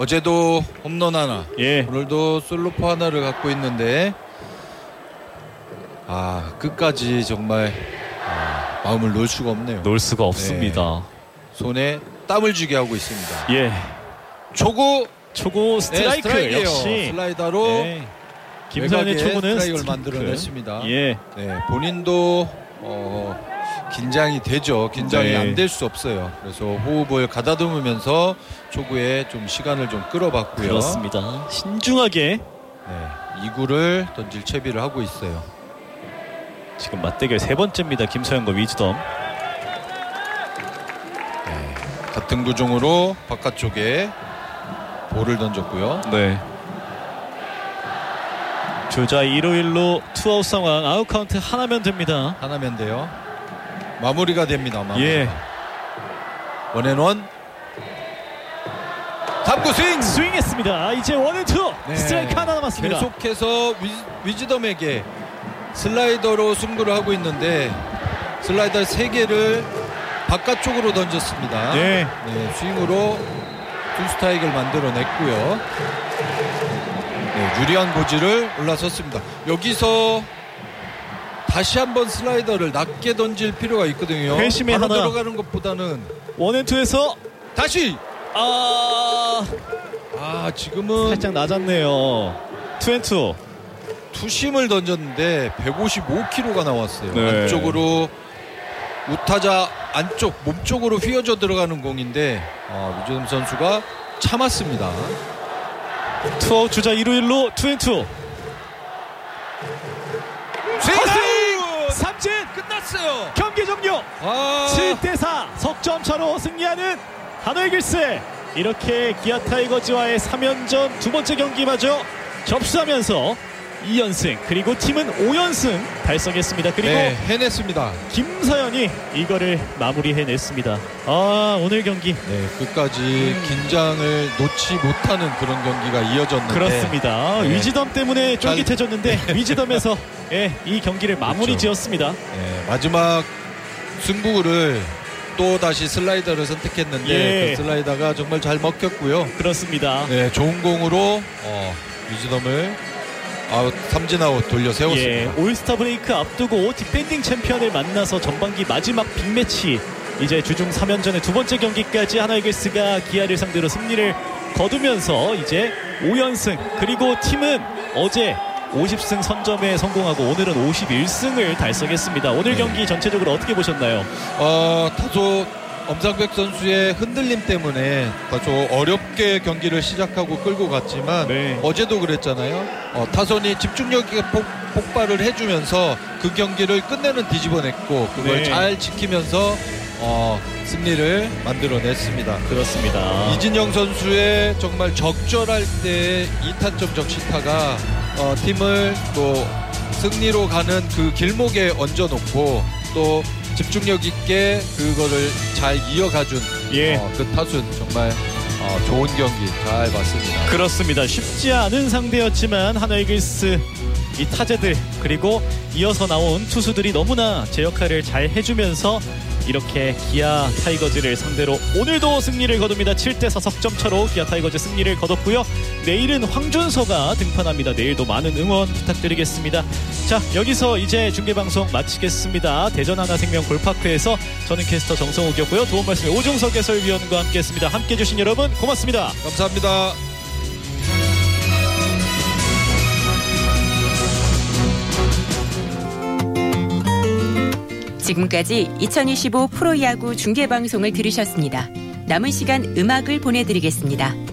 어제도 홈런 하나, 예. 오늘도 솔로포 하나를 갖고 있는데 끝까지 정말 마음을 놓을 수가 없네요. 놓을 수가 없습니다. 네. 손에 땀을 쥐게 하고 있습니다. 예. 초구 스트라이크 역시 슬라이더로 네. 김서현의 초구는 스트라이크를 만들어냈습니다. 예. 네, 본인도 긴장이 되죠. 긴장이 안 될 수 없어요. 그래서 호흡을 가다듬으면서 초구에 좀 시간을 좀 끌어봤고요. 그렇습니다. 신중하게 2구를 던질 채비를 하고 있어요. 지금 맞대결 세 번째입니다. 김서현과 위즈덤. 같은 구종으로 바깥쪽에 볼을 던졌고요. 네. 주자 1루 2아웃 상황. 아웃 카운트 하나면 됩니다. 하나면 돼요. 마무리가 됩니다. 예. 원앤원. 탑구 스윙했습니다. 이제 1&2. 네. 스트라이크 하나 남았습니다. 계속해서 위즈덤에게 슬라이더로 승부를 하고 있는데 슬라이더 3개를 바깥쪽으로 던졌습니다. 네. 스윙으로 2스트라이크를 만들어냈고요. 유리한 고지를 올라섰습니다. 여기서 다시 한번 슬라이더를 낮게 던질 필요가 있거든요. 회심의 바로 하나. 들어가는 것보다는 1&2에서 다시 지금은 살짝 낮았네요. 2&2. 투심을 던졌는데 155km가 나왔어요. 네. 안쪽으로 우타자 안쪽 몸쪽으로 휘어져 들어가는 공인데 위즈덤 선수가 참았습니다. 투아웃 주자 1루 2&2. 스윙! 삼진! 끝났어요. 경기 종료. 7대4 석점차로 승리하는 하노이 이글스. 이렇게 기아 타이거즈와의 3연전 두 번째 경기마저 접수하면서 2연승 그리고 팀은 5연승 달성했습니다. 그리고 해냈습니다. 김서현이 이거를 마무리해냈습니다. 오늘 경기 끝까지 긴장을 놓지 못하는 그런 경기가 이어졌는데 그렇습니다. 위즈덤 때문에 쫄깃해졌는데 위즈덤에서 이 경기를 마무리 지었습니다. 마지막 승부를 또 다시 슬라이더를 선택했는데 그 슬라이더가 정말 잘 먹혔고요. 그렇습니다. 좋은 공으로 위즈덤을 삼진 아웃 돌려 세웠습니다. 올스타 브레이크 앞두고 디펜딩 챔피언을 만나서 전반기 마지막 빅매치, 이제 주중 3연전의 두 번째 경기까지 하나 이글스가 기아를 상대로 승리를 거두면서 이제 5연승, 그리고 팀은 어제 50승 선점에 성공하고 오늘은 51승을 달성했습니다. 오늘 경기 전체적으로 어떻게 보셨나요? 다소 엄상백 선수의 흔들림 때문에 다소 어렵게 경기를 시작하고 끌고 갔지만 어제도 그랬잖아요. 타선이 집중력이 폭발을 해주면서 그 경기를 끝내는 뒤집어냈고 그걸 잘 지키면서 승리를 만들어냈습니다. 그렇습니다. 이진영 선수의 정말 적절할 때 2타점 적시타가 팀을 또 승리로 가는 그 길목에 얹어놓고 또 집중력 있게 그거를 잘 이어가준 그 타순 정말 좋은 경기 잘 봤습니다. 그렇습니다. 쉽지 않은 상대였지만 하나 이글스 이 타자들 그리고 이어서 나온 투수들이 너무나 제 역할을 잘 해주면서 이렇게 기아 타이거즈를 상대로 오늘도 승리를 거둡니다. 7대4 석점차로 기아 타이거즈 승리를 거뒀고요. 내일은 황준서가 등판합니다. 내일도 많은 응원 부탁드리겠습니다. 자, 여기서 이제 중계방송 마치겠습니다. 대전 하나생명 골파크에서 저는 캐스터 정성욱이었고요. 도움 말씀에 오종석 해설위원과 함께했습니다. 함께해 주신 여러분 고맙습니다. 감사합니다. 지금까지 2025 프로야구 중계방송을 들으셨습니다. 남은 시간 음악을 보내드리겠습니다.